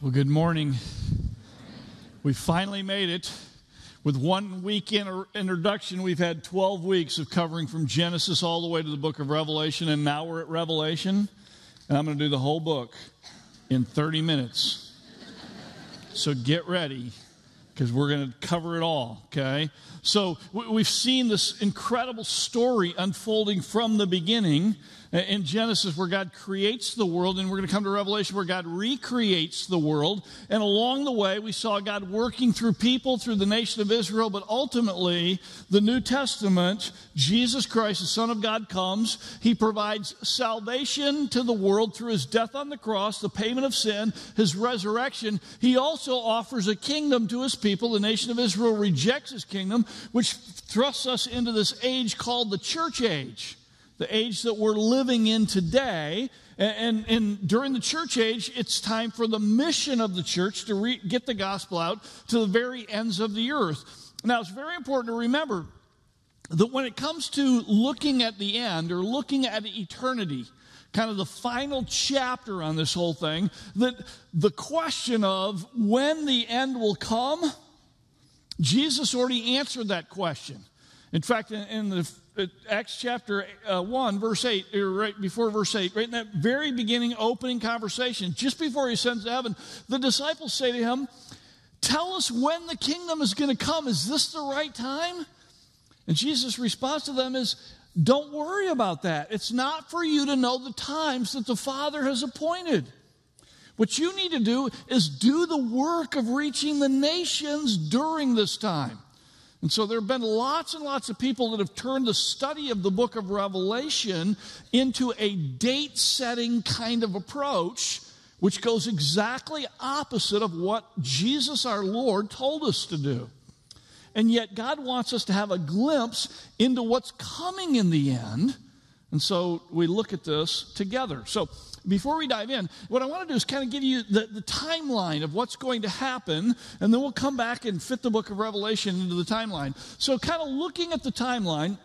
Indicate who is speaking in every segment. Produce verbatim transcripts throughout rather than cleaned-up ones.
Speaker 1: Well, good morning. We finally made it. With one week in introduction, we've had twelve weeks of covering from Genesis all the way to the book of Revelation, and now we're at Revelation, and I'm going to do the whole book in thirty minutes. So get ready, because we're going to cover it all, okay? So we've seen this incredible story unfolding from the beginning in Genesis, where God creates the world, and we're going to come to Revelation where God recreates the world. And along the way, we saw God working through people, through the nation of Israel, but ultimately, the New Testament, Jesus Christ, the Son of God, comes. He provides salvation to the world through his death on the cross, the payment of sin, his resurrection. He also offers a kingdom to his people. The nation of Israel rejects his kingdom, which thrusts us into this age called the church age. The age that we're living in today. And, and, and during the church age, it's time for the mission of the church to re- get the gospel out to the very ends of the earth. Now, it's very important to remember that when it comes to looking at the end or looking at eternity, kind of the final chapter on this whole thing, that the question of when the end will come, Jesus already answered that question. In fact, in, in the Acts chapter uh, one, verse eight, or right before verse eight, right in that very beginning opening conversation, just before he ascends to heaven, the disciples say to him, "Tell us when the kingdom is going to come. Is this the right time?" And Jesus' response to them is, "Don't worry about that. It's not for you to know the times that the Father has appointed. What you need to do is do the work of reaching the nations during this time." And so there have been lots and lots of people that have turned the study of the book of Revelation into a date-setting kind of approach, which goes exactly opposite of what Jesus our Lord told us to do. And yet God wants us to have a glimpse into what's coming in the end. And so we look at this together. So before we dive in, what I want to do is kind of give you the, the timeline of what's going to happen, and then we'll come back and fit the book of Revelation into the timeline. So kind of looking at the timeline,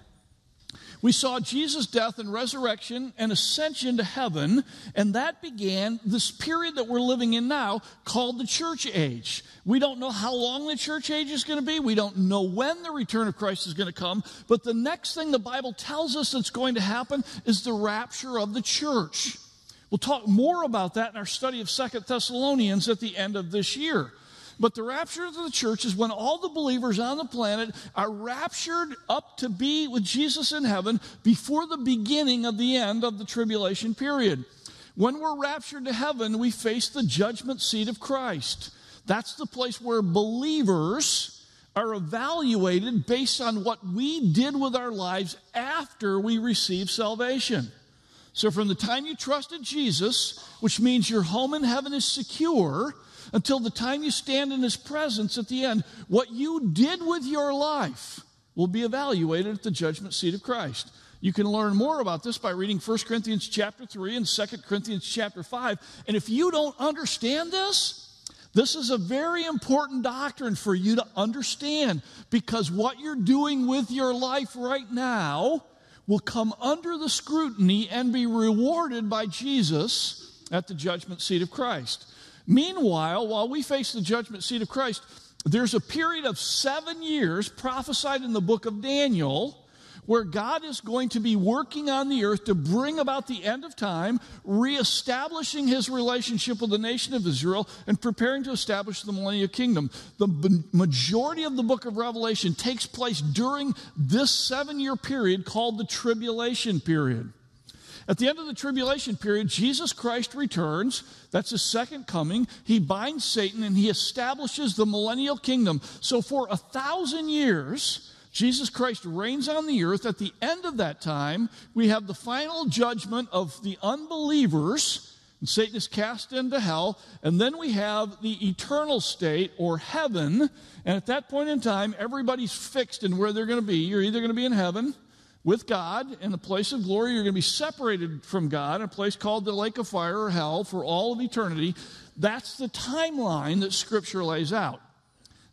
Speaker 1: we saw Jesus' death and resurrection and ascension to heaven, and that began this period that we're living in now called the church age. We don't know how long the church age is going to be. We don't know when the return of Christ is going to come, but the next thing the Bible tells us that's going to happen is the rapture of the church. We'll talk more about that in our study of Second Thessalonians at the end of this year. But the rapture of the church is when all the believers on the planet are raptured up to be with Jesus in heaven before the beginning of the end of the tribulation period. When we're raptured to heaven, we face the judgment seat of Christ. That's the place where believers are evaluated based on what we did with our lives after we received salvation. So from the time you trusted Jesus, which means your home in heaven is secure, until the time you stand in his presence at the end, what you did with your life will be evaluated at the judgment seat of Christ. You can learn more about this by reading First Corinthians chapter three and Second Corinthians chapter five. And if you don't understand this, this is a very important doctrine for you to understand, because what you're doing with your life right now will come under the scrutiny and be rewarded by Jesus at the judgment seat of Christ. Meanwhile, while we face the judgment seat of Christ, there's a period of seven years prophesied in the book of Daniel where God is going to be working on the earth to bring about the end of time, reestablishing his relationship with the nation of Israel, and preparing to establish the millennial kingdom. The majority of the book of Revelation takes place during this seven-year period called the tribulation period. At the end of the tribulation period, Jesus Christ returns. That's his second coming. He binds Satan and he establishes the millennial kingdom. So for a thousand years, Jesus Christ reigns on the earth. At the end of that time, we have the final judgment of the unbelievers, and Satan is cast into hell. And then we have the eternal state, or heaven. And at that point in time, everybody's fixed in where they're going to be. You're either going to be in heaven with God in the place of glory, you're going to be separated from God in a place called the lake of fire or hell for all of eternity. That's the timeline that Scripture lays out.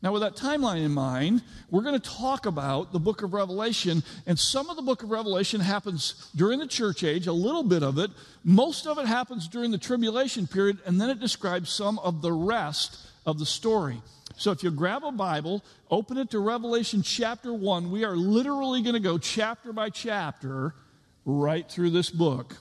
Speaker 1: Now, with that timeline in mind, we're going to talk about the book of Revelation, and some of the book of Revelation happens during the church age, a little bit of it. Most of it happens during the tribulation period, and then it describes some of the rest of the story. So if you grab a Bible, open it to Revelation chapter one. We are literally going to go chapter by chapter right through this book.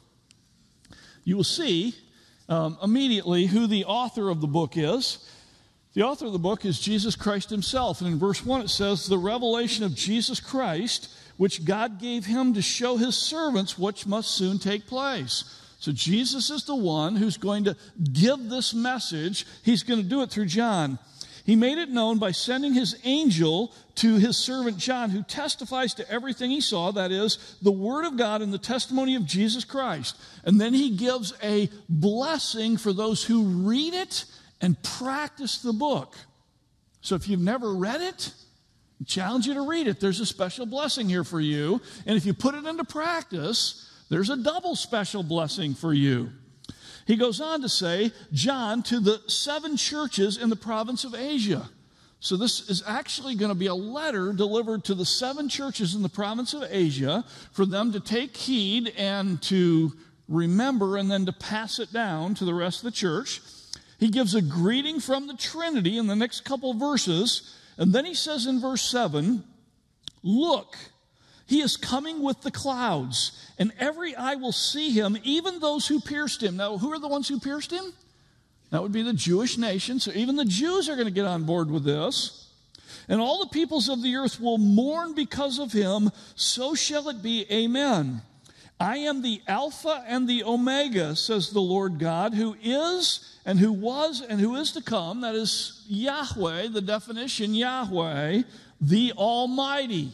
Speaker 1: You will see um, immediately who the author of the book is. The author of the book is Jesus Christ himself. And in verse one it says, the revelation of Jesus Christ, which God gave him to show his servants what must soon take place. So Jesus is the one who's going to give this message. He's going to do it through John. He made it known by sending his angel to his servant John, who testifies to everything he saw, that is, the word of God and the testimony of Jesus Christ. And then he gives a blessing for those who read it and practice the book. So if you've never read it, I challenge you to read it. There's a special blessing here for you. And if you put it into practice, there's a double special blessing for you. He goes on to say, John, to the seven churches in the province of Asia. So this is actually going to be a letter delivered to the seven churches in the province of Asia for them to take heed and to remember and then to pass it down to the rest of the church. He gives a greeting from the Trinity in the next couple of verses. And then he says in verse seven, look, he is coming with the clouds, and every eye will see him, even those who pierced him. Now, who are the ones who pierced him? That would be the Jewish nation. So even the Jews are going to get on board with this. And all the peoples of the earth will mourn because of him. So shall it be. Amen. I am the Alpha and the Omega, says the Lord God, who is and who was and who is to come. That is Yahweh, the definition, Yahweh, the Almighty.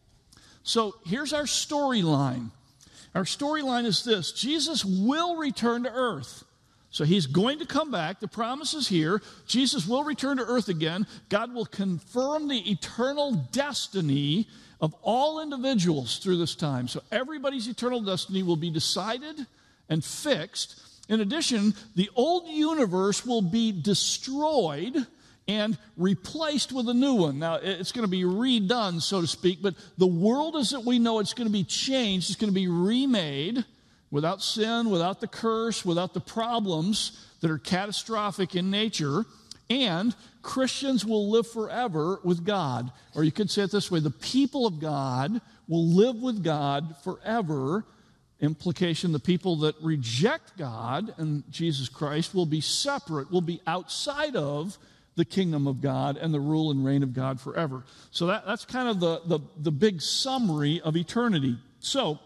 Speaker 1: So here's our storyline. Our storyline is this. Jesus will return to earth. So he's going to come back. The promise is here. Jesus will return to earth again. God will confirm the eternal destiny of all individuals through this time. So everybody's eternal destiny will be decided and fixed. In addition, the old universe will be destroyed and replaced with a new one. Now, it's going to be redone, so to speak, but the world as that we know it's going to be changed. It's going to be remade without sin, without the curse, without the problems that are catastrophic in nature, and Christians will live forever with God. Or you could say it this way, the people of God will live with God forever. Implication, the people that reject God and Jesus Christ will be separate, will be outside of the kingdom of God and the rule and reign of God forever. So that, that's kind of the, the, the big summary of eternity. So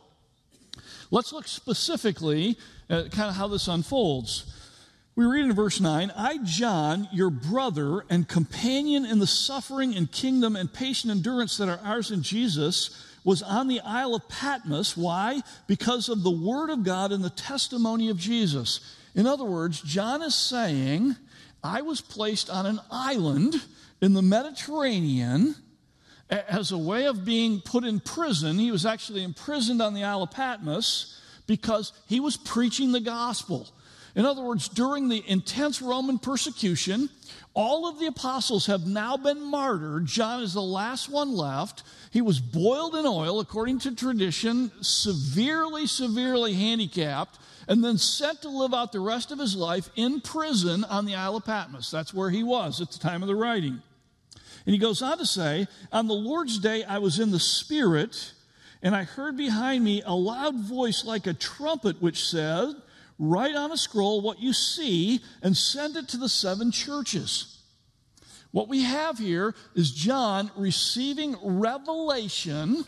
Speaker 1: let's look specifically at kind of how this unfolds. We read in verse nine, I, John, your brother and companion in the suffering and kingdom and patient endurance that are ours in Jesus, was on the Isle of Patmos. Why? Because of the word of God and the testimony of Jesus. In other words, John is saying, I was placed on an island in the Mediterranean as a way of being put in prison. He was actually imprisoned on the Isle of Patmos because he was preaching the gospel. In other words, during the intense Roman persecution, all of the apostles have now been martyred. John is the last one left. He was boiled in oil, according to tradition, severely, severely handicapped, and then sent to live out the rest of his life in prison on the Isle of Patmos. That's where he was at the time of the writing. And he goes on to say, on the Lord's day I was in the Spirit, and I heard behind me a loud voice like a trumpet, which said, write on a scroll what you see and send it to the seven churches. What we have here is John receiving revelation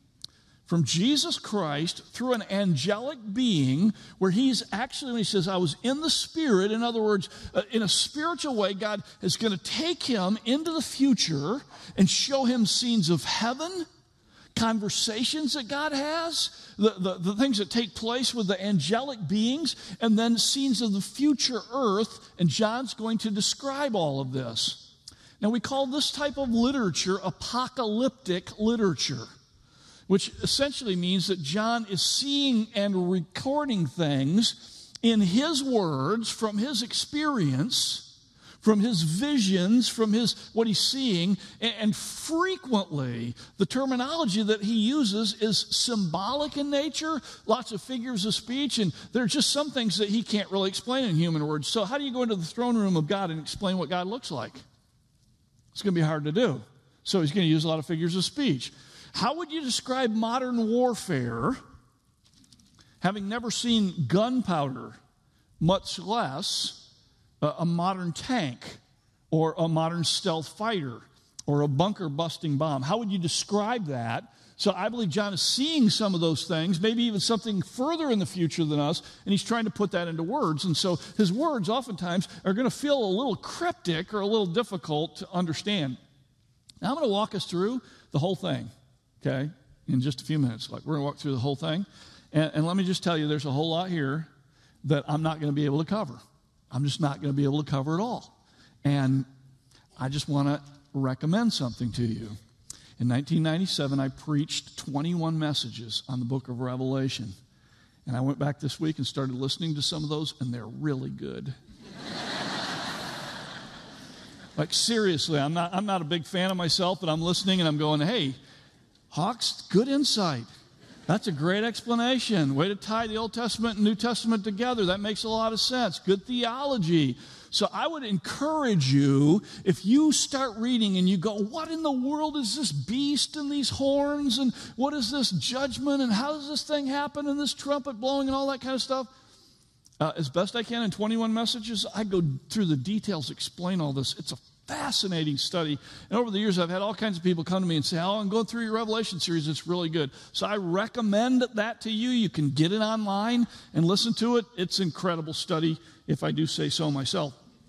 Speaker 1: from Jesus Christ through an angelic being, where he's actually, when he says, I was in the Spirit, in other words, uh, in a spiritual way, God is going to take him into the future and show him scenes of heaven, conversations that God has, the, the, the things that take place with the angelic beings, and then scenes of the future earth, and John's going to describe all of this. Now, we call this type of literature apocalyptic literature, which essentially means that John is seeing and recording things in his words from his experience from his visions, from his what he's seeing, and, and frequently the terminology that he uses is symbolic in nature, lots of figures of speech, and there are just some things that he can't really explain in human words. So how do you go into the throne room of God and explain what God looks like? It's going to be hard to do. So he's going to use a lot of figures of speech. How would you describe modern warfare, having never seen gunpowder, much less a, a modern tank or a modern stealth fighter or a bunker-busting bomb? How would you describe that? So I believe John is seeing some of those things, maybe even something further in the future than us, and he's trying to put that into words. And so his words oftentimes are going to feel a little cryptic or a little difficult to understand. Now I'm going to walk us through the whole thing, okay, in just a few minutes. Like, we're going to walk through the whole thing. And, and let me just tell you, there's a whole lot here that I'm not going to be able to cover. I'm just not going to be able to cover it all. And I just want to recommend something to you. In nineteen ninety-seven, I preached twenty-one messages on the book of Revelation. And I went back this week and started listening to some of those, and they're really good. Like, seriously, I'm not, I'm not a big fan of myself, but I'm listening and I'm going, hey, Hawks, good insight. That's a great explanation. Way to tie the Old Testament and New Testament together. That makes a lot of sense. Good theology. So I would encourage you, if you start reading and you go, what in the world is this beast and these horns, and what is this judgment, and how does this thing happen, and this trumpet blowing and all that kind of stuff? Uh, as best I can in twenty-one messages, I go through the details, explain all this. It's a fascinating study. And over the years, I've had all kinds of people come to me and say, oh, I'm going through your Revelation series. It's really good. So I recommend that to you. You can get it online and listen to it. It's an incredible study, if I do say so myself.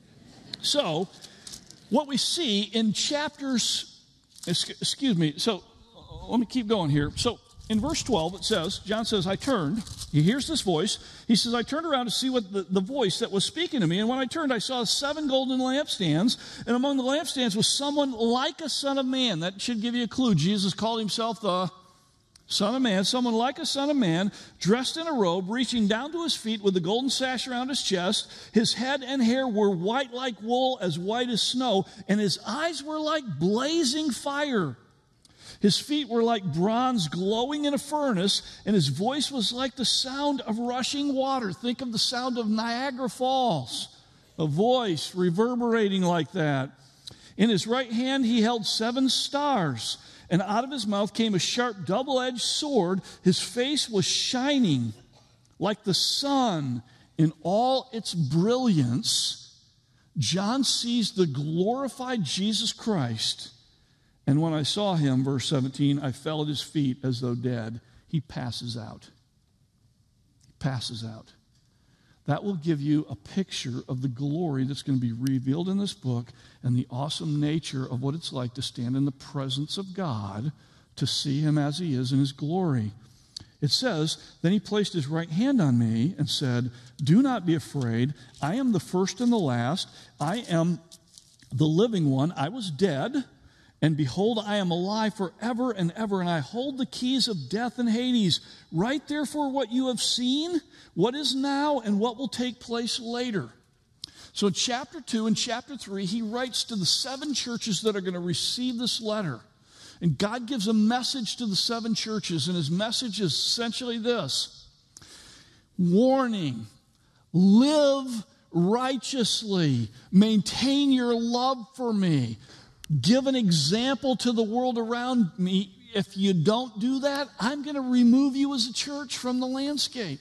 Speaker 1: So what we see in chapters, excuse me, so let me keep going here. So in verse twelve, it says, John says, I turned. He hears this voice. He says, I turned around to see what the, the voice that was speaking to me. And when I turned, I saw seven golden lampstands. And among the lampstands was someone like a son of man. That should give you a clue. Jesus called himself the Son of Man. Someone like a son of man, dressed in a robe, reaching down to his feet with a golden sash around his chest. His head and hair were white like wool, as white as snow. And his eyes were like blazing fire. His feet were like bronze glowing in a furnace, and his voice was like the sound of rushing water. Think of the sound of Niagara Falls, a voice reverberating like that. In his right hand he held seven stars, and out of his mouth came a sharp double-edged sword. His face was shining like the sun in all its brilliance. John sees the glorified Jesus Christ. And when I saw him, verse seventeen, I fell at his feet as though dead. He passes out. He passes out. That will give you a picture of the glory that's going to be revealed in this book and the awesome nature of what it's like to stand in the presence of God, to see him as he is in his glory. It says, then he placed his right hand on me and said, do not be afraid. I am the first and the last. I am the living one. I was dead, and behold, I am alive forever and ever, and I hold the keys of death and Hades. Write therefore what you have seen, what is now, and what will take place later. So in chapter two and chapter three, he writes to the seven churches that are going to receive this letter. And God gives a message to the seven churches, and his message is essentially this: warning, live righteously, maintain your love for me, give an example to the world around me. If you don't do that, I'm going to remove you as a church from the landscape.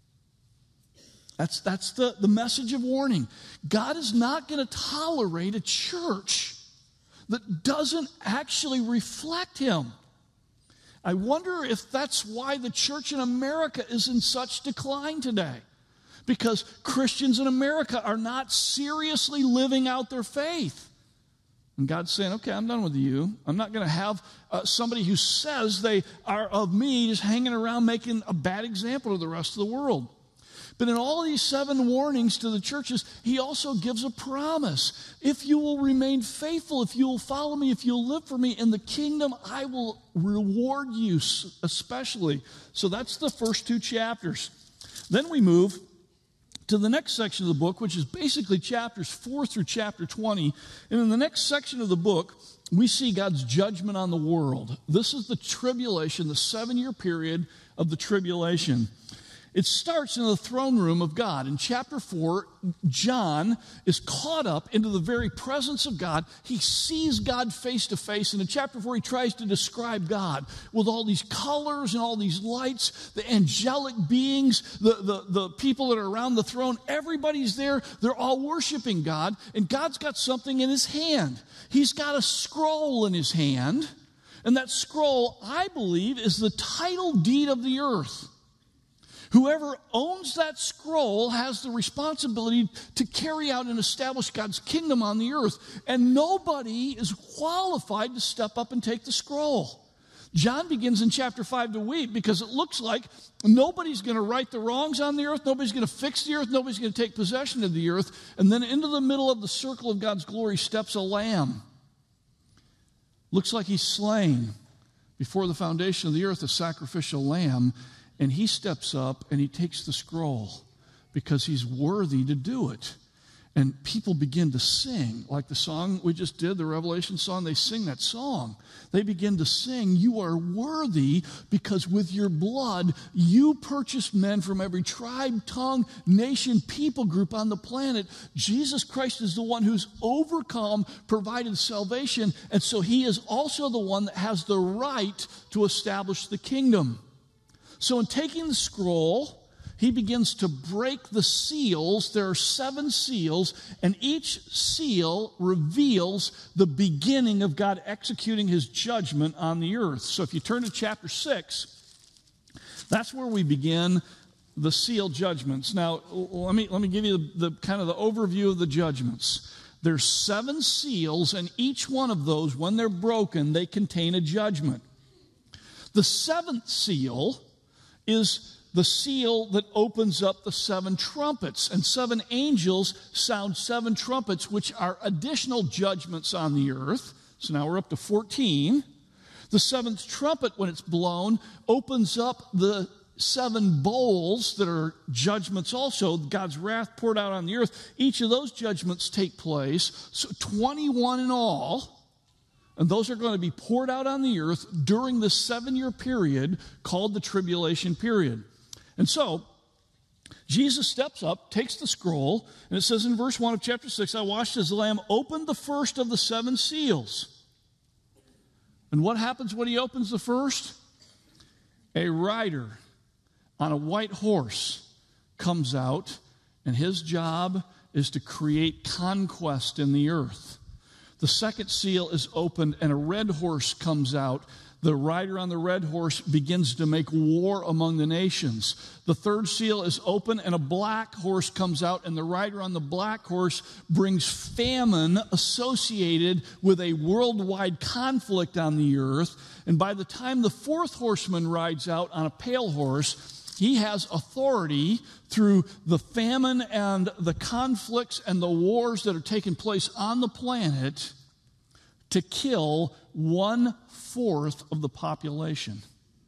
Speaker 1: That's, that's the, the message of warning. God is not going to tolerate a church that doesn't actually reflect him. I wonder if that's why the church in America is in such decline today. Because Christians in America are not seriously living out their faith. And God's saying, okay, I'm done with you. I'm not going to have uh, somebody who says they are of me just hanging around making a bad example of the rest of the world. But in all these seven warnings to the churches, he also gives a promise. If you will remain faithful, if you will follow me, if you'll live for me in the kingdom, I will reward you especially. So that's the first two chapters. Then we move to the next section of the book, which is basically chapters four through chapter twenty. And in the next section of the book, we see God's judgment on the world. This is the tribulation, the seven-year period of the tribulation. It starts in the throne room of God. In chapter four, John is caught up into the very presence of God. He sees God face to face. And in chapter four, he tries to describe God with all these colors and all these lights, the angelic beings, the, the, the people that are around the throne. Everybody's there. They're all worshiping God. And God's got something in his hand. He's got a scroll in his hand. And that scroll, I believe, is the title deed of the earth. Whoever owns that scroll has the responsibility to carry out and establish God's kingdom on the earth. And nobody is qualified to step up and take the scroll. John begins in chapter five to weep because it looks like nobody's going to right the wrongs on the earth. Nobody's going to fix the earth. Nobody's going to take possession of the earth. And then into the middle of the circle of God's glory steps a lamb. Looks like he's slain before the foundation of the earth, a sacrificial lamb. And he steps up and he takes the scroll because he's worthy to do it. And people begin to sing, like the song we just did, the Revelation song. They sing that song. They begin to sing, "You are worthy because with your blood you purchased men from every tribe, tongue, nation, people group on the planet. Jesus Christ is the one who's overcome, provided salvation, and so he is also the one that has the right to establish the kingdom." So in taking the scroll, he begins to break the seals. There are seven seals, and each seal reveals the beginning of God executing his judgment on the earth. So if you turn to chapter six, that's where we begin the seal judgments. Now, let me, let me give you the, the kind of the overview of the judgments. There's seven seals, and each one of those, when they're broken, they contain a judgment. The seventh seal is the seal that opens up the seven trumpets. And seven angels sound seven trumpets, which are additional judgments on the earth. So now we're up to fourteen. The seventh trumpet, when it's blown, opens up the seven bowls that are judgments also, God's wrath poured out on the earth. Each of those judgments take place. So twenty-one in all. And those are going to be poured out on the earth during the seven-year period called the tribulation period. And so, Jesus steps up, takes the scroll, and it says in verse one of chapter six, "I watched as the Lamb opened the first of the seven seals." And what happens when he opens the first? A rider on a white horse comes out, and his job is to create conquest in the earth. The second seal is opened, and a red horse comes out. The rider on the red horse begins to make war among the nations. The third seal is open, and a black horse comes out, and the rider on the black horse brings famine associated with a worldwide conflict on the earth. And by the time the fourth horseman rides out on a pale horse, he has authority through the famine and the conflicts and the wars that are taking place on the planet to kill one-fourth of the population.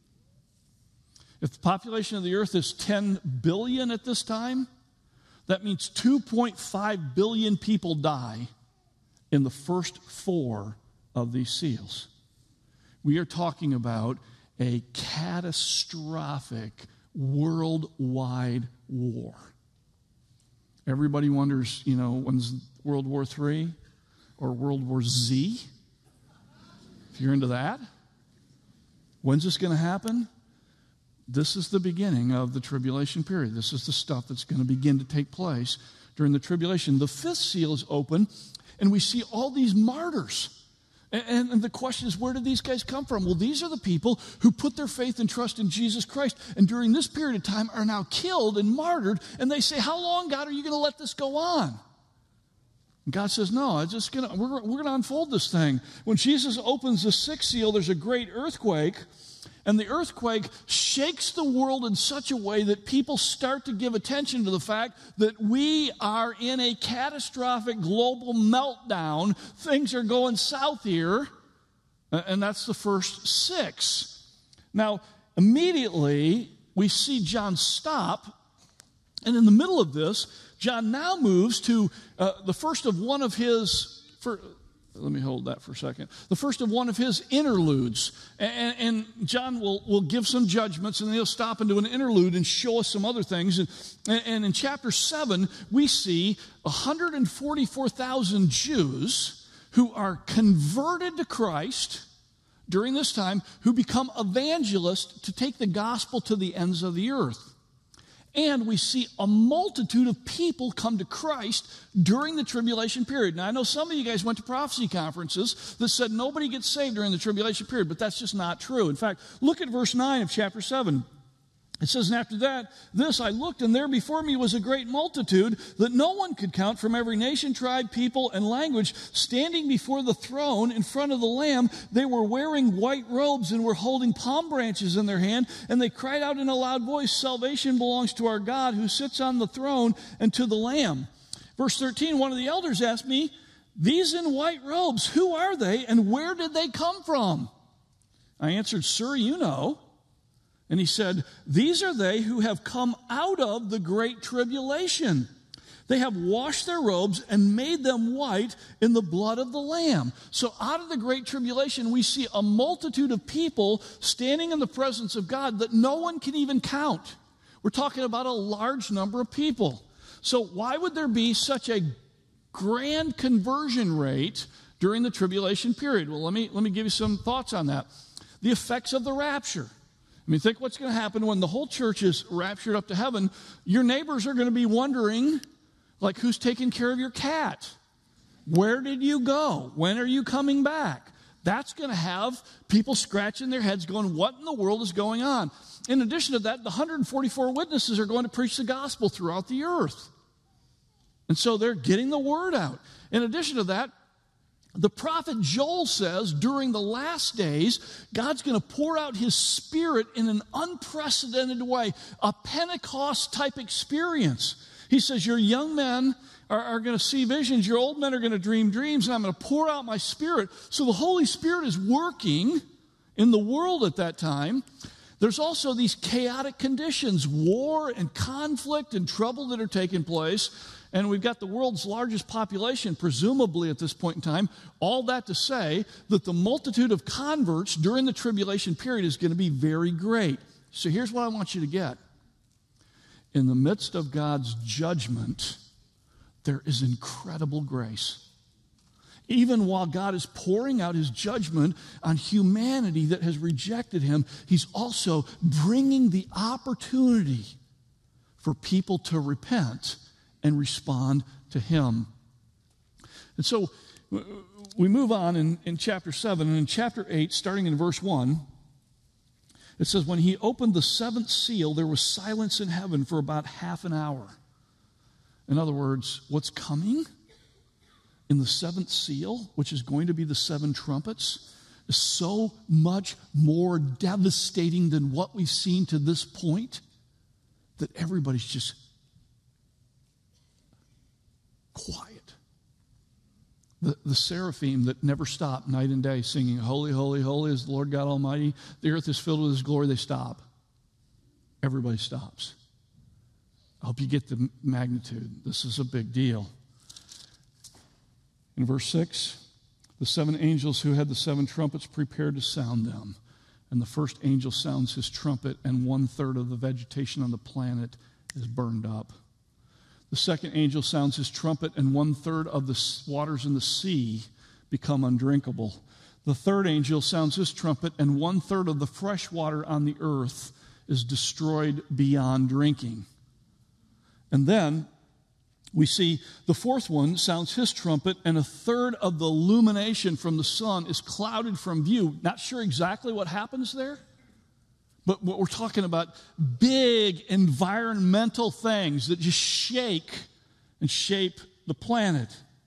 Speaker 1: If the population of the earth is ten billion at this time, that means two point five billion people die in the first four of these seals. We are talking about a catastrophic worldwide war. Everybody wonders, you know, when's World War Three or World War Z? If you're into that, when's this going to happen? This is the beginning of the tribulation period. This is the stuff that's going to begin to take place during the tribulation. The fifth seal is open, and we see all these martyrs. And, and the question is, where did these guys come from? Well, these are the people who put their faith and trust in Jesus Christ, and during this period of time are now killed and martyred, and they say, "How long, God, are you going to let this go on?" And God says, "No, I'm just gonna, we're, we're going to unfold this thing." When Jesus opens the sixth seal, there's a great earthquake, and the earthquake shakes the world in such a way that people start to give attention to the fact that we are in a catastrophic global meltdown. Things are going south here, and that's the first six. Now, immediately, we see John stop, And in the middle of this, John now moves to uh, the first of one of his, for, let me hold that for a second, the first of one of his interludes. And, and John will, will give some judgments, and then he'll stop and do an interlude and show us some other things. And, and in chapter seven, we see one hundred forty-four thousand Jews who are converted to Christ during this time, who become evangelists to take the gospel to the ends of the earth. And we see a multitude of people come to Christ during the tribulation period. Now, I know some of you guys went to prophecy conferences that said nobody gets saved during the tribulation period, but that's just not true. In fact, look at verse nine of chapter seven. It says, and after that, this I looked, and there before me was a great multitude that no one could count, from every nation, tribe, people, and language, standing before the throne in front of the Lamb. They were wearing white robes and were holding palm branches in their hand, and they cried out in a loud voice, salvation belongs to our God who sits on the throne and to the Lamb. Verse thirteen, one of the elders asked me, these in white robes, who are they, and where did they come from? I answered, sir, you know. And he said, these are they who have come out of the great tribulation. They have washed their robes and made them white in the blood of the Lamb. So out of the great tribulation, we see a multitude of people standing in the presence of God that no one can even count. We're talking about a large number of people. So why would there be such a grand conversion rate during the tribulation period? Well, let me, let me give you some thoughts on that. The effects of the rapture. I mean, think what's going to happen when the whole church is raptured up to heaven. Your neighbors are going to be wondering, like, who's taking care of your cat? Where did you go? When are you coming back? That's going to have people scratching their heads going, what in the world is going on? In addition to that, the one hundred forty-four witnesses are going to preach the gospel throughout the earth. And so they're getting the word out. In addition to that, the prophet Joel says during the last days, God's going to pour out his Spirit in an unprecedented way, a Pentecost-type experience. He says, your young men are, are going to see visions, your old men are going to dream dreams, and I'm going to pour out my Spirit. So the Holy Spirit is working in the world at that time. There's also these chaotic conditions, war and conflict and trouble that are taking place. And we've got the world's largest population, presumably at this point in time. All that to say that the multitude of converts during the tribulation period is going to be very great. So here's what I want you to get. In the midst of God's judgment, there is incredible grace. Even while God is pouring out his judgment on humanity that has rejected him, he's also bringing the opportunity for people to repent and respond to him. And so we move on in, in chapter seven, and in chapter eight, starting in verse one, it says, when he opened the seventh seal, there was silence in heaven for about half an hour. In other words, what's coming in the seventh seal, which is going to be the seven trumpets, is so much more devastating than what we've seen to this point that everybody's just quiet. The, the seraphim that never stop night and day singing, holy, holy, holy is the Lord God Almighty. The earth is filled with his glory. They stop. Everybody stops. I hope you get the magnitude. This is a big deal. In verse six, the seven angels who had the seven trumpets prepared to sound them. And the first angel sounds his trumpet, and one third of the vegetation on the planet is burned up. The second angel sounds his trumpet, and one-third of the waters in the sea become undrinkable. The third angel sounds his trumpet, and one-third of the fresh water on the earth is destroyed beyond drinking. And then we see the fourth one sounds his trumpet, and a third of the illumination from the sun is clouded from view. Not sure exactly what happens there. But what we're talking about, big environmental things that just shake and shape the planet.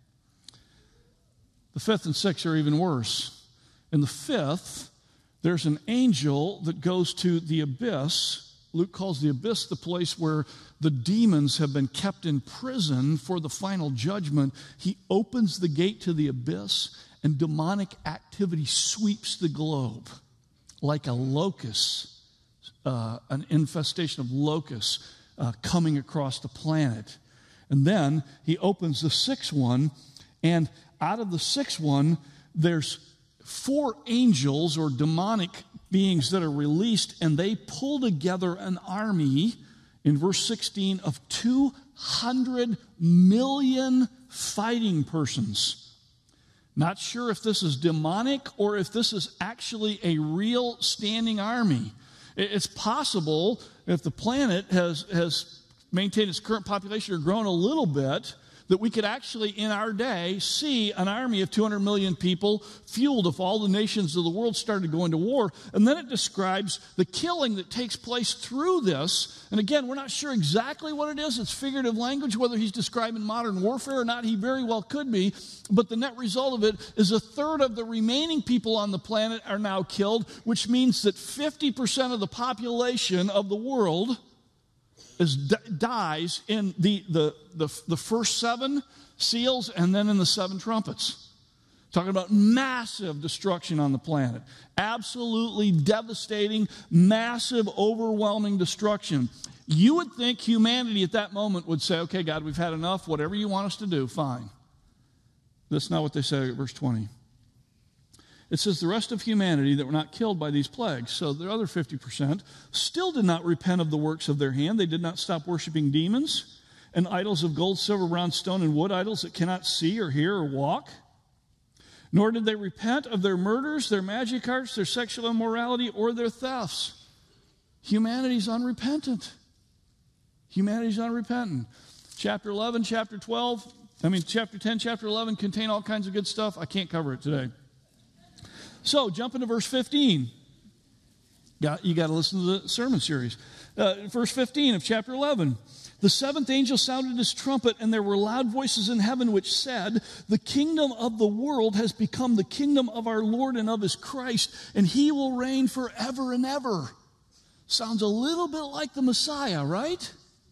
Speaker 1: The fifth and sixth are even worse. In the fifth, there's an angel that goes to the abyss. Luke calls the abyss the place where the demons have been kept in prison for the final judgment. He opens the gate to the abyss, and demonic activity sweeps the globe like a locust. Uh, an infestation of locusts uh, coming across the planet. And then he opens the sixth one, and out of the sixth one, there's four angels or demonic beings that are released, and they pull together an army, in verse sixteen, of two hundred million fighting persons. Not sure if this is demonic or if this is actually a real standing army. It's possible if the planet has, has maintained its current population or grown a little bit, that we could actually, in our day, see an army of two hundred million people fueled if all the nations of the world started going to war. And then it describes the killing that takes place through this. And again, we're not sure exactly what it is. It's figurative language. Whether he's describing modern warfare or not, he very well could be. But the net result of it is a third of the remaining people on the planet are now killed, which means that fifty percent of the population of the world is dies in the, the, the, the first seven seals and then in the seven trumpets. Talking about massive destruction on the planet. Absolutely devastating, massive, overwhelming destruction. You would think humanity at that moment would say, okay, God, we've had enough. Whatever you want us to do, fine. That's not what they say at verse twenty. It says the rest of humanity that were not killed by these plagues, so the other fifty percent, still did not repent of the works of their hand. They did not stop worshiping demons and idols of gold, silver, bronze, stone, and wood, idols that cannot see or hear or walk. Nor did they repent of their murders, their magic arts, their sexual immorality, or their thefts. Humanity's unrepentant. Humanity's unrepentant. Chapter eleven, chapter twelve, I mean, chapter ten, chapter eleven contain all kinds of good stuff. I can't cover it today. So, jump into verse fifteen. Got, you got to listen to the sermon series. Uh, verse fifteen of chapter eleven. The seventh angel sounded his trumpet, and there were loud voices in heaven which said, the kingdom of the world has become the kingdom of our Lord and of his Christ, and he will reign forever and ever. Sounds a little bit like the Messiah, right?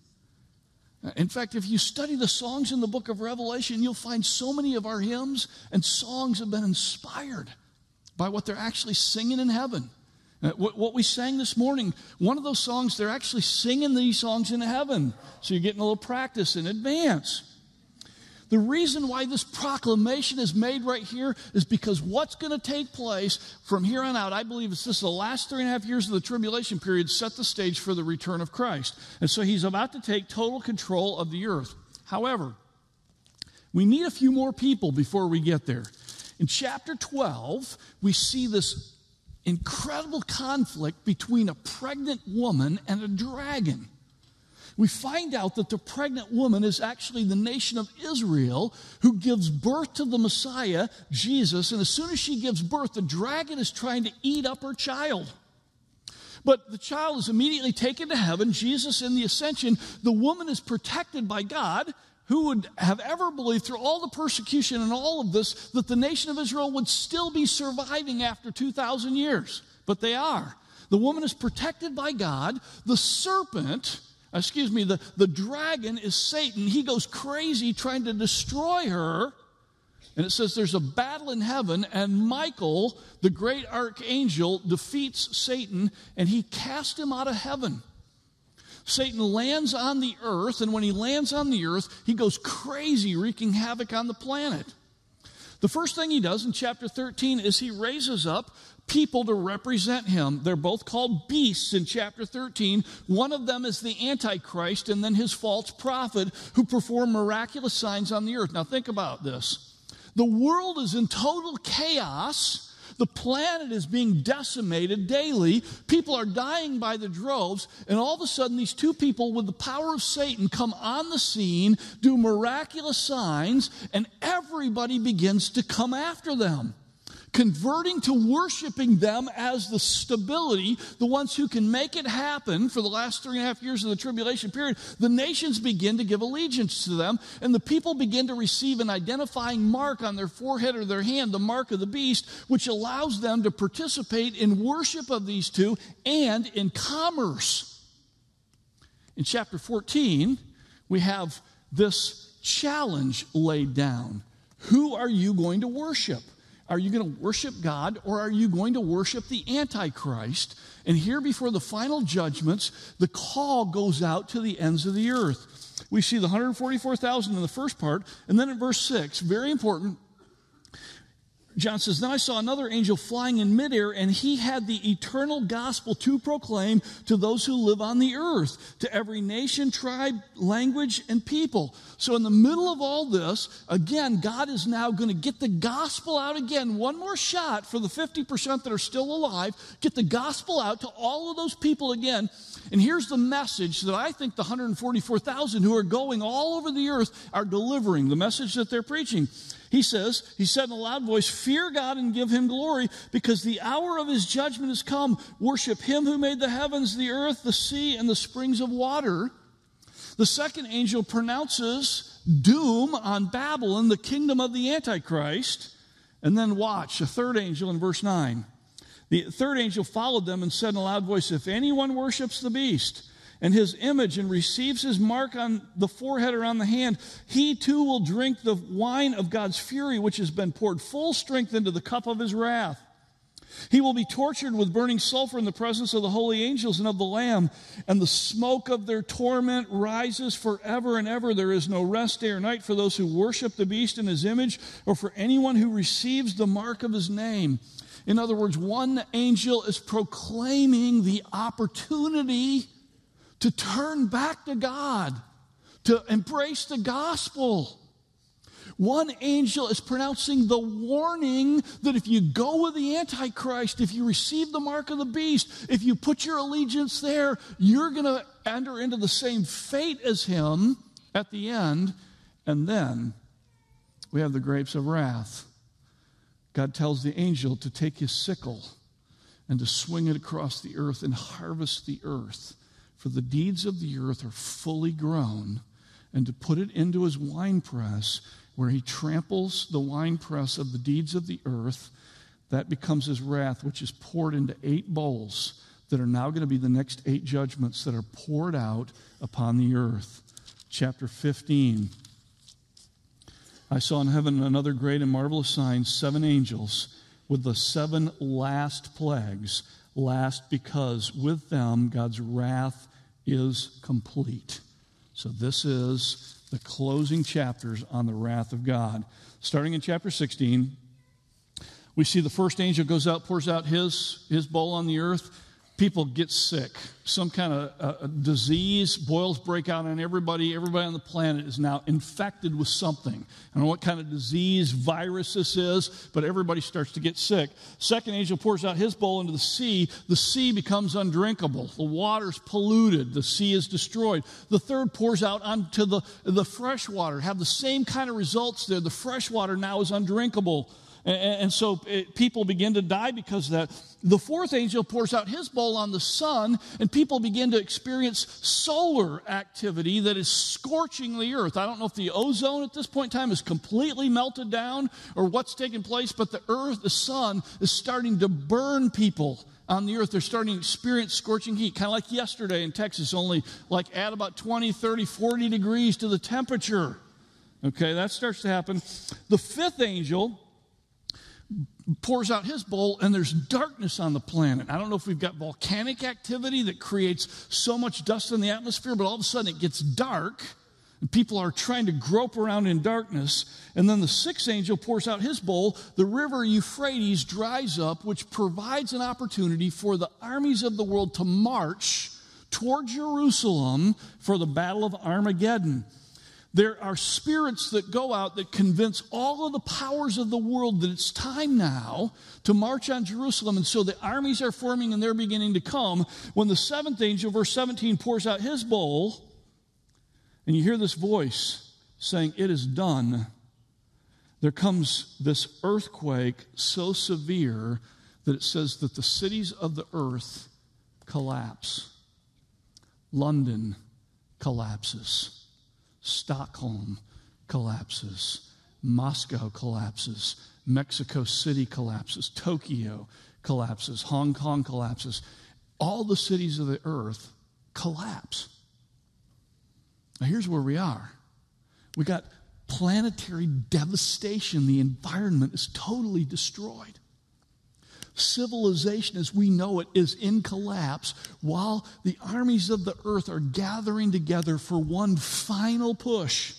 Speaker 1: In fact, if you study the songs in the book of Revelation, you'll find so many of our hymns and songs have been inspired by what they're actually singing in heaven. Uh, what, what we sang this morning, one of those songs, they're actually singing these songs in heaven. So you're getting a little practice in advance. The reason why this proclamation is made right here is because what's going to take place from here on out, I believe it's this the last three and a half years of the tribulation period set the stage for the return of Christ. And so he's about to take total control of the earth. However, we need a few more people before we get there. In chapter twelve, we see this incredible conflict between a pregnant woman and a dragon. We find out that the pregnant woman is actually the nation of Israel who gives birth to the Messiah, Jesus, and as soon as she gives birth, the dragon is trying to eat up her child. But the child is immediately taken to heaven, Jesus in the ascension. The woman is protected by God. Who would have ever believed through all the persecution and all of this that the nation of Israel would still be surviving after two thousand years? But they are. The woman is protected by God. The serpent, excuse me, the, the dragon is Satan. He goes crazy trying to destroy her. And it says there's a battle in heaven, and Michael, the great archangel, defeats Satan, and he casts him out of heaven. Satan lands on the earth, and when he lands on the earth, he goes crazy, wreaking havoc on the planet. The first thing he does in chapter thirteen is he raises up people to represent him. They're both called beasts in chapter thirteen. One of them is the Antichrist, and then his false prophet who perform miraculous signs on the earth. Now think about this. The world is in total chaos. The planet is being decimated daily. People are dying by the droves. And all of a sudden, these two people with the power of Satan come on the scene, do miraculous signs, and everybody begins to come after them, converting to worshiping them as the stability, the ones who can make it happen. For the last three and a half years of the tribulation period, the nations begin to give allegiance to them, and the people begin to receive an identifying mark on their forehead or their hand, the mark of the beast, which allows them to participate in worship of these two and in commerce. In chapter fourteen, we have this challenge laid down. Who are you going to worship? Are you going to worship God, or are you going to worship the Antichrist? And here before the final judgments, the call goes out to the ends of the earth. We see the one hundred forty-four thousand in the first part, and then in verse six, very important, John says, then I saw another angel flying in midair, and he had the eternal gospel to proclaim to those who live on the earth, to every nation, tribe, language, and people. So in the middle of all this, again, God is now going to get the gospel out again. One more shot for the fifty percent that are still alive. Get the gospel out to all of those people again. And here's the message that I think the one hundred forty-four thousand who are going all over the earth are delivering, the message that they're preaching. He says, he said in a loud voice, fear God and give him glory, because the hour of his judgment has come. Worship him who made the heavens, the earth, the sea, and the springs of water. The second angel pronounces doom on Babylon, the kingdom of the Antichrist. And then watch, a third angel in verse nine. The third angel followed them and said in a loud voice, if anyone worships the beast and his image and receives his mark on the forehead or on the hand, he too will drink the wine of God's fury, which has been poured full strength into the cup of his wrath. He will be tortured with burning sulfur in the presence of the holy angels and of the Lamb, and the smoke of their torment rises forever and ever. There is no rest day or night for those who worship the beast in his image, or for anyone who receives the mark of his name. In other words, one angel is proclaiming the opportunity to turn back to God, to embrace the gospel. One angel is pronouncing the warning that if you go with the Antichrist, if you receive the mark of the beast, if you put your allegiance there, you're going to enter into the same fate as him at the end. And then we have the grapes of wrath. God tells the angel to take his sickle and to swing it across the earth and harvest the earth. For the deeds of the earth are fully grown, and to put it into his winepress, where he tramples the winepress of the deeds of the earth. That becomes his wrath, which is poured into eight bowls that are now going to be the next eight judgments that are poured out upon the earth. Chapter fifteen. I saw in heaven another great and marvelous sign, seven angels with the seven last plagues. Last because with them God's wrath is complete. So this is the closing chapters on the wrath of God. Starting in chapter sixteen, we see the first angel goes out, pours out his, his bowl on the earth. People get sick. Some kind of uh, disease, boils break out on everybody. Everybody on the planet is now infected with something. I don't know what kind of disease, virus this is, but everybody starts to get sick. Second angel pours out his bowl into the sea. The sea becomes undrinkable. The water's polluted. The sea is destroyed. The third pours out onto the, the fresh water. Have the same kind of results there. The fresh water now is undrinkable. And, and so it, people begin to die because of that. The fourth angel pours out his bowl on the sun, and people begin to experience solar activity that is scorching the earth. I don't know if the ozone at this point in time is completely melted down or what's taking place, but the earth, the sun, is starting to burn people on the earth. They're starting to experience scorching heat, kind of like yesterday in Texas, only like add about twenty, thirty, forty degrees to the temperature. Okay, that starts to happen. The fifth angel pours out his bowl, and there's darkness on the planet. I don't know if we've got volcanic activity that creates so much dust in the atmosphere, but all of a sudden it gets dark, and people are trying to grope around in darkness. And then the sixth angel pours out his bowl. The river Euphrates dries up, which provides an opportunity for the armies of the world to march toward Jerusalem for the battle of Armageddon. There are spirits that go out that convince all of the powers of the world that it's time now to march on Jerusalem. And so the armies are forming and they're beginning to come. When the seventh angel, verse seventeen, pours out his bowl, and you hear this voice saying, "It is done," there comes this earthquake so severe that it says that the cities of the earth collapse. London collapses. Stockholm collapses. Moscow collapses. Mexico City collapses. Tokyo collapses. Hong Kong collapses. All the cities of the earth collapse. Now here's where we are. We got planetary devastation. The environment is totally destroyed. Civilization as we know it is in collapse while the armies of the earth are gathering together for one final push.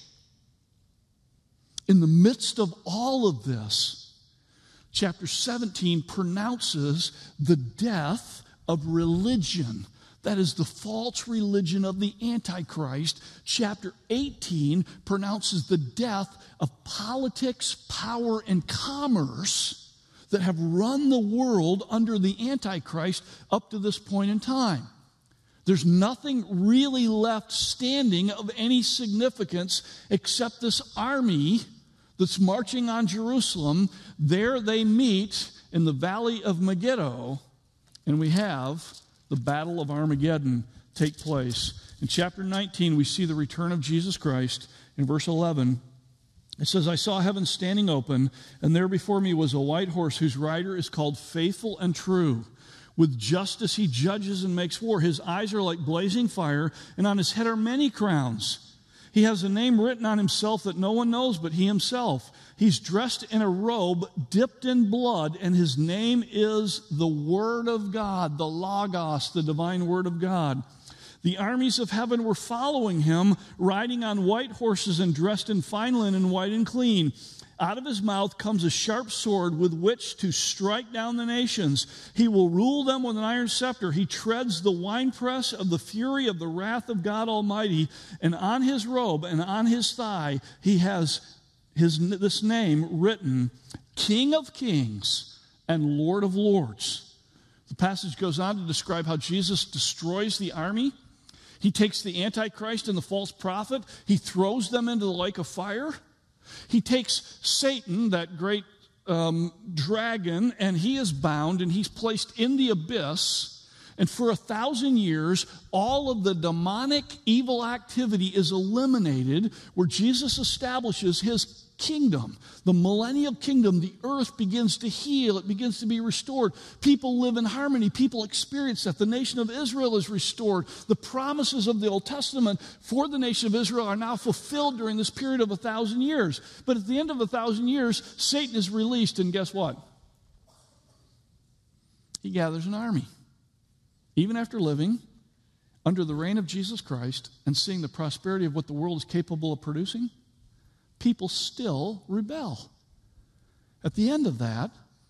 Speaker 1: In the midst of all of this, chapter seventeen pronounces the death of religion. That is the false religion of the Antichrist. Chapter eighteen pronounces the death of politics, power, and commerce that have run the world under the Antichrist up to this point in time. There's nothing really left standing of any significance except this army that's marching on Jerusalem. There they meet in the valley of Megiddo, and we have the Battle of Armageddon take place. In chapter nineteen, we see the return of Jesus Christ. In verse eleven, it says, I saw heaven standing open, and there before me was a white horse whose rider is called Faithful and True. With justice he judges and makes war. His eyes are like blazing fire, and on his head are many crowns. He has a name written on himself that no one knows but he himself. He's dressed in a robe dipped in blood, and his name is the Word of God, the Logos, the divine Word of God. The armies of heaven were following him, riding on white horses and dressed in fine linen, white and clean. Out of his mouth comes a sharp sword with which to strike down the nations. He will rule them with an iron scepter. He treads the winepress of the fury of the wrath of God Almighty. And on his robe and on his thigh, he has his, this name written, King of Kings and Lord of Lords. The passage goes on to describe how Jesus destroys the army. He takes the Antichrist and the false prophet. He throws them into the lake of fire. He takes Satan, that great um, dragon, and he is bound and he's placed in the abyss. And for a thousand years, all of the demonic evil activity is eliminated, where Jesus establishes his kingdom, the millennial kingdom. The earth begins to heal. It begins to be restored. People live in harmony. People experience that. The nation of Israel is restored. The promises of the Old Testament for the nation of Israel are now fulfilled during this period of a thousand years. But at the end of a thousand years, Satan is released, and guess what? He gathers an army. Even after living under the reign of Jesus Christ and seeing the prosperity of what the world is capable of producing, people still rebel. At the end of that,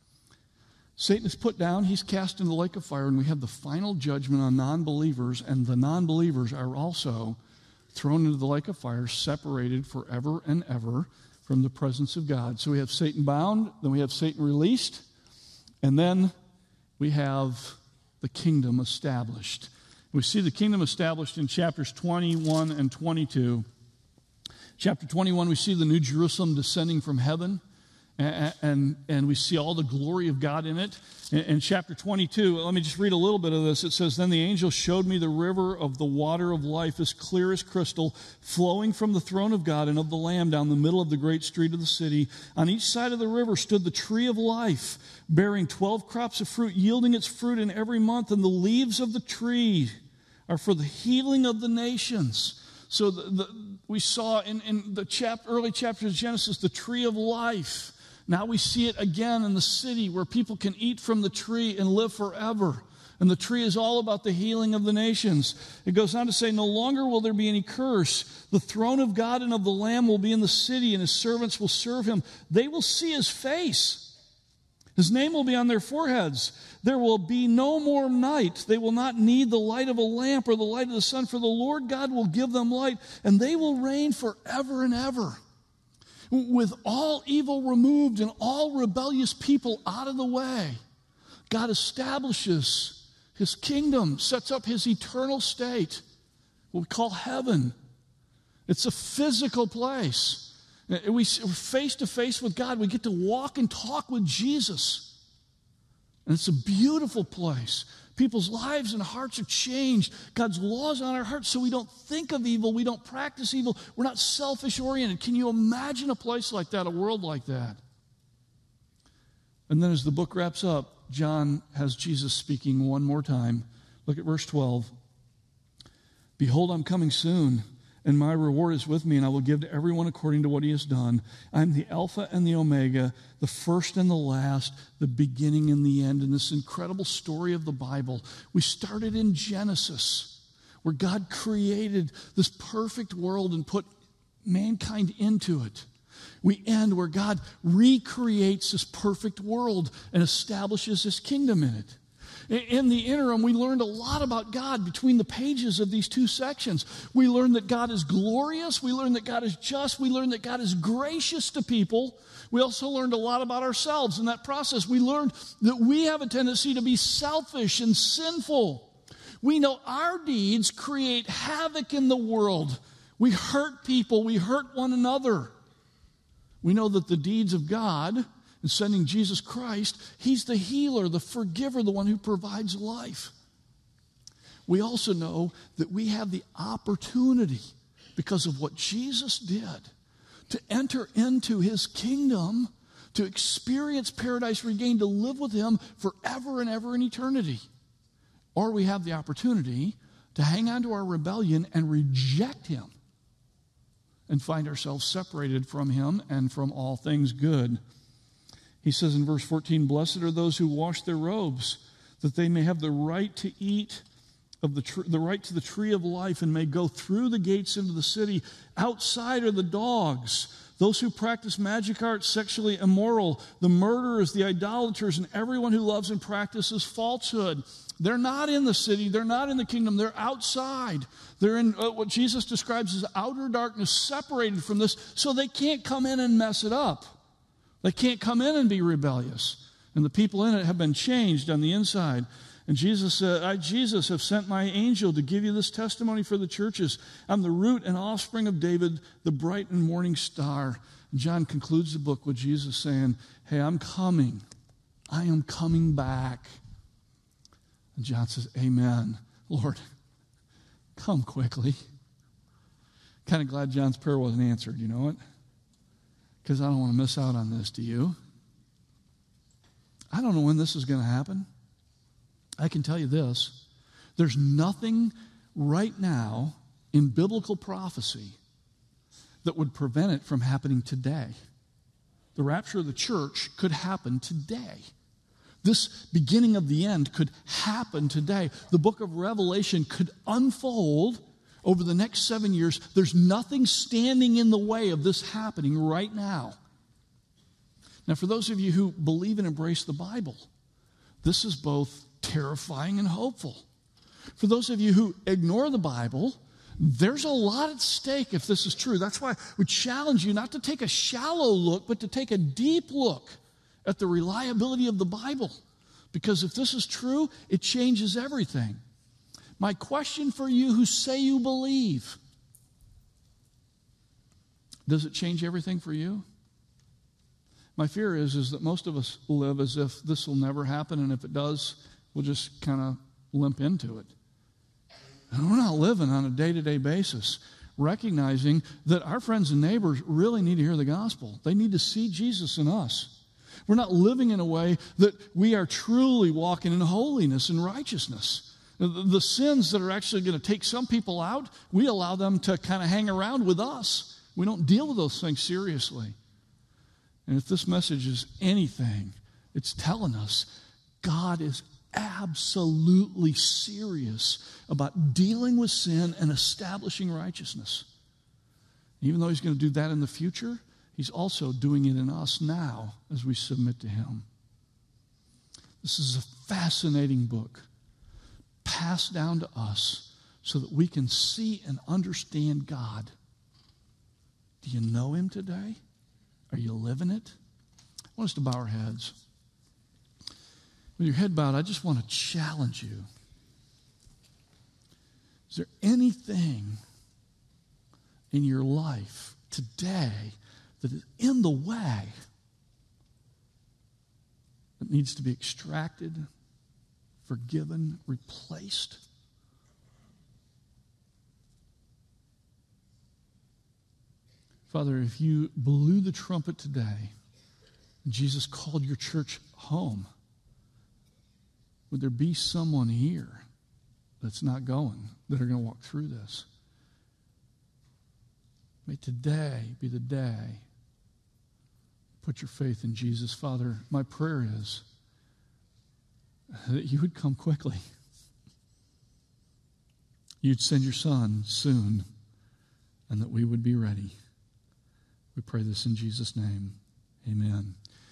Speaker 1: Satan is put down, he's cast into the lake of fire, and we have the final judgment on non-believers, and the non-believers are also thrown into the lake of fire, separated forever and ever from the presence of God. So we have Satan bound, then we have Satan released, and then we have the kingdom established. We see the kingdom established in chapters twenty-one and twenty-two. Chapter twenty-one, we see the New Jerusalem descending from heaven, and, and, and we see all the glory of God in it. In, in chapter twenty-two, let me just read a little bit of this. It says, Then the angel showed me the river of the water of life, as clear as crystal, flowing from the throne of God and of the Lamb down the middle of the great street of the city. On each side of the river stood the tree of life, bearing twelve crops of fruit, yielding its fruit in every month, and the leaves of the tree are for the healing of the nations. So the, the, we saw in, in the chap, early chapters of Genesis the tree of life. Now we see it again in the city, where people can eat from the tree and live forever. And the tree is all about the healing of the nations. It goes on to say, no longer will there be any curse. The throne of God and of the Lamb will be in the city, and his servants will serve him. They will see his face. His name will be on their foreheads. There will be no more night. They will not need the light of a lamp or the light of the sun, for the Lord God will give them light, and they will reign forever and ever. With all evil removed and all rebellious people out of the way, God establishes his kingdom, sets up his eternal state, what we call heaven. It's a physical place. We're face to face with God. We get to walk and talk with Jesus. And it's a beautiful place. People's lives and hearts are changed. God's laws on our hearts, so we don't think of evil. We don't practice evil. We're not selfish oriented. Can you imagine a place like that, a world like that? And then as the book wraps up, John has Jesus speaking one more time. Look at verse twelve. Behold, I'm coming soon, and my reward is with me, and I will give to everyone according to what he has done. I'm the Alpha and the Omega, the first and the last, the beginning and the end. In this incredible story of the Bible, we started in Genesis, where God created this perfect world and put mankind into it. We end where God recreates this perfect world and establishes his kingdom in it. In the interim, we learned a lot about God between the pages of these two sections. We learned that God is glorious. We learned that God is just. We learned that God is gracious to people. We also learned a lot about ourselves in that process. We learned that we have a tendency to be selfish and sinful. We know our deeds create havoc in the world. We hurt people. We hurt one another. We know that the deeds of God in sending Jesus Christ, he's the healer, the forgiver, the one who provides life. We also know that we have the opportunity, because of what Jesus did, to enter into his kingdom, to experience paradise regained, to live with him forever and ever in eternity. Or we have the opportunity to hang on to our rebellion and reject him and find ourselves separated from him and from all things good. He says in verse fourteen, blessed are those who wash their robes, that they may have the right to eat of the tr- the right to the tree of life and may go through the gates into the city. Outside are the dogs, those who practice magic arts, sexually immoral, the murderers, the idolaters, and everyone who loves and practices falsehood. They're not in the city. They're not in the kingdom. They're outside. They're in what Jesus describes as outer darkness, separated from this, so they can't come in and mess it up. They can't come in and be rebellious. And the people in it have been changed on the inside. And Jesus said, I, Jesus, have sent my angel to give you this testimony for the churches. I'm the root and offspring of David, the bright and morning star. And John concludes the book with Jesus saying, hey, I'm coming. I am coming back. And John says, amen. Lord, come quickly. Kind of glad John's prayer wasn't answered, you know what? Because I don't want to miss out on this, do you? I don't know when this is going to happen. I can tell you this. There's nothing right now in biblical prophecy that would prevent it from happening today. The rapture of the church could happen today. This beginning of the end could happen today. The book of Revelation could unfold over the next seven years. There's nothing standing in the way of this happening right now. Now, for those of you who believe and embrace the Bible, this is both terrifying and hopeful. For those of you who ignore the Bible, there's a lot at stake if this is true. That's why we challenge you not to take a shallow look, but to take a deep look at the reliability of the Bible. Because if this is true, it changes everything. My question for you who say you believe, does it change everything for you? My fear is, is that most of us live as if this will never happen, and if it does, we'll just kind of limp into it. And we're not living on a day-to-day basis, recognizing that our friends and neighbors really need to hear the gospel. They need to see Jesus in us. We're not living in a way that we are truly walking in holiness and righteousness. The, the sins that are actually going to take some people out, we allow them to kind of hang around with us. We don't deal with those things seriously. And if this message is anything, it's telling us God is absolutely serious about dealing with sin and establishing righteousness. Even though he's going to do that in the future, he's also doing it in us now as we submit to him. This is a fascinating book passed down to us so that we can see and understand God. Do you know him today? Are you living it? I want us to bow our heads. With your head bowed, I just want to challenge you. Is there anything in your life today that is in the way that needs to be extracted, forgiven, replaced? Father, if you blew the trumpet today, and Jesus called your church home, would there be someone here that's not going, that are going to walk through this? May today be the day. Put your faith in Jesus. Father, my prayer is that you would come quickly. You'd send your Son soon, and that we would be ready. We pray this in Jesus' name. Amen.